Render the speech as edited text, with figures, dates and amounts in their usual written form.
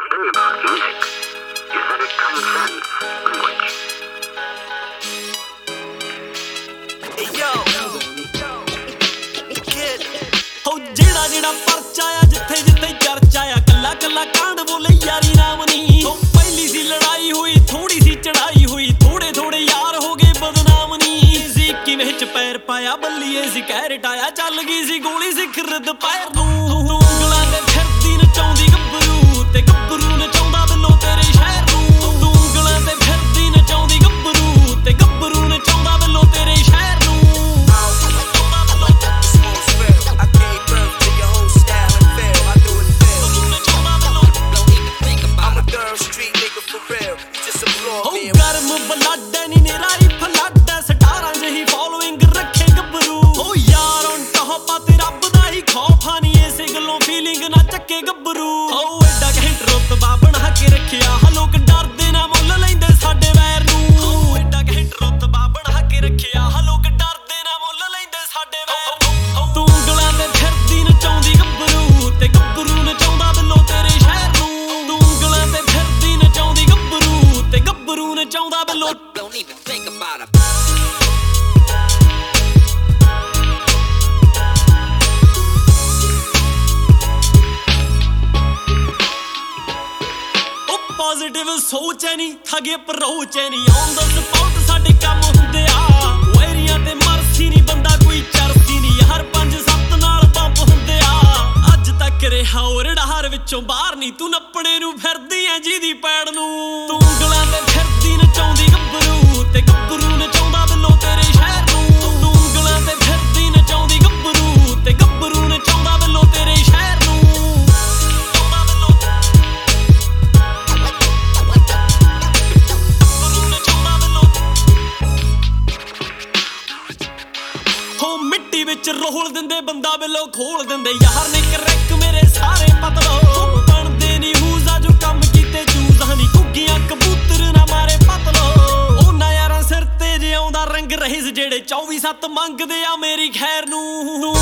thing about music is that it transcends language. ਜਿਹੜਾ ਜਿਹੜਾ ਪਰਚਾ ਆ ਜਿੱਥੇ ਜਿੱਥੇ ਚਰਚਾ ਆ ਕੱਲਾ ਕੱਲਾ ਕਾਂਡ ਬੋਲੇ ਯਾਰੀ ਨਾਮ ਨੀ ਪਹਿਲੀ ਸੀ ਲੜਾਈ ਹੋਈ ਥੋੜੀ ਸੀ ਚੜਾਈ ਹੋਈ ਥੋੜੇ ਥੋੜੇ ਯਾਰ ਹੋ ਗਏ ਬਦਨਾਮ ਨੀ ਸੀ ਕਿਵੇਂ ਚ ਪੈਰ ਪਾਇਆ ਬੱਲੀਏ ਸੀ ਕਹਿ ਰਟਾਇਆ ਚੱਲ ਗਈ ਸੀ ਗੋਲੀ ਸੀ ਖਿਰਦ ਪੈਰ ਨੂੰ ਉਂਗਲਾਂ ਤੇ ਫਿਰਦੀ ਨਚਾਉਂਦੀ ਗੱਭਰੂ ਤੇ ਗੱਭਰੂ ਨਚਾਉਂਦਾ ਬਿੱਲੋ ਤੇਰੇ ਸ਼ਹਿਰ ਨੂੰ ਉਂਗਲਾਂ ਤੇ ਫਿਰਦੀ ਨਚਾਉਂਦੀ ਗੱਭਰੂ ਤੇ ਗੱਭਰੂ ਨਚਾਉਂਦਾ ਬਿੱਲੋ ਤੇਰੇ ਸ਼ਹਿਰ ਨੂੰ ਗਰਮ ਬਲੱਡ ਨੀ ਨਿਰਾਈ ਫਲੱਡ ਸਟਾਰਾਂ ਜਿਹੀ ਫੋਲੋਇੰਗ ਰੱਖੇ ਗੱਭਰੂ ਓ ਯਾਰ ਔਨ ਟੌਪ ਤੇ ਰੱਬ ਦਾ ਹੀ ਖੌਫ ਆ ਨੀ ਇਸੇ ਗੱਲੋਂ ਫੀਲਿੰਗ ਨਾ ਚੱਕੇ ਗੱਭਰੂ ਓ ਐਡਾ ਘੈਂਟ ਰੁਤਬਾ ਬਣਾ ਕੇ ਰੱਖਿਆ ਲੋਕ ਡਰਦੇ ਨਾ ਮੁੱਲ ਲੈਂਦੇ ਸਾਡੇ ਵੈਰ ਨੂੰ ਓ ਐਡਾ ਘੈਂਟ ਰੁਤਬਾ ਬਣਾ ਕੇ ਰੱਖਿਆ ਲੋਕ ਡਰਦੇ ਨਾ ਮੁੱਲ ਲੈਂਦੇ ਸਾਡੇ ਵੈਰ ਨੂੰ ਤੂੰ ਉਂਗਲਾਂ ਤੇ ਫਿਰਦੀ ਨਚਾਉਂਦੀ ਗੱਭਰੂ ਤੇ ਗੱਭਰੂ ਨਚਾਉਂਦਾ ਬਿੱਲੋ ਤੇਰੇ ਸ਼ਹਿਰ ਨੂੰ ਤੂੰ ਉਂਗਲਾਂ ਤੇ ਫਿਰਦੀ ਨਚਾਉਂਦੀ ਗੱਭਰੂ ਤੇ ਗੱਭਰੂ ਨਚਾਉਂਦਾ ਬਿੱਲੋ Don't even think about it. Positive ਸੋਚ ਐ ਨੀ ਠੱਗੇ ਅਪਰੋਚ ਐ ਨੀ ਔਨ ਦਾ ਸਪੌਟ ਸਾਡੇ ਕੰਮ ਹੁੰਦੇ ਆ ਵੈਰੀਆਂ ਤੇ ਮਰਸੀ ਨੀ ਬੰਦਾ ਕੋਈ ਚਰਸੀ ਨੀ ਹਰ 5-7 ਨਾਲ ਪੰਪ ਹੁੰਦੇ ਆ ਅੱਜ ਤੱਕ ਰਿਹਾ ਰੜਾਰ ਵਿੱਚੋਂ ਬਾਹਰ ਨੀ ਤੂੰ ਨੱਪਣੇ ਨੂੰ ਫਿਰਦੀ ਐ ਜਿਹਦੀ ਪੈੜ ਨੂੰ ਤੂੰ ਉਂਗਲਾਂ ਤੇ ਫਿਰਦੀ ਨਚਾਉਂਦੀ ਗੱਭਰੂ ਤੇ ਗੱਭਰੂ ਨਚਾਉਂਦਾ ਬਿੱਲੋ ਤੇਰੇ ਸ਼ਹਿਰ ਨੂੰ ਤੂੰ ਉਂਗਲਾਂ ਤੇ ਫਿਰਦੀ ਨਚਾਉਂਦੀ ਗੱਭਰੂ ਤੇ ਗੱਭਰੂ ਨਚਾਉਂਦਾ ਬਿੱਲੋ ਤੇਰੇ ਸ਼ਹਿਰ ਨੂੰ ਮਿੱਟੀ ਵਿੱਚ ਰੋਲ ਦਿੰਦੇ ਬੰਦਾ ਬਿੱਲੋ ਖੋਲ ਦਿੰਦੇ ਯਾਰ ਨੇ ਕਰੈਕ ਮੇਰੇ ਸਾਰੇ ਪਤਲੋ ਬਣਦੇ ਨੀ ਹੂਜ਼ਾ ਜੋ ਕੰਮ ਕੀਤੇ ਚੂਜ਼ ਹਨੀ ਘੁੱਗੀਆਂ ਕਬੂਤਰ ਨਾ ਮਾਰੇ ਪਤਲੋ ਉਹਨਾਂ ਯਾਰਾਂ ਸਿਰ ਤੇ ਜਿਉਂਦਾ ਰੰਗ ਰਹੇ ਜਿਹੜੇ 24/7 ਮੰਗਦੇ ਆ ਮੇਰੀ ਖੈਰ ਨੂੰ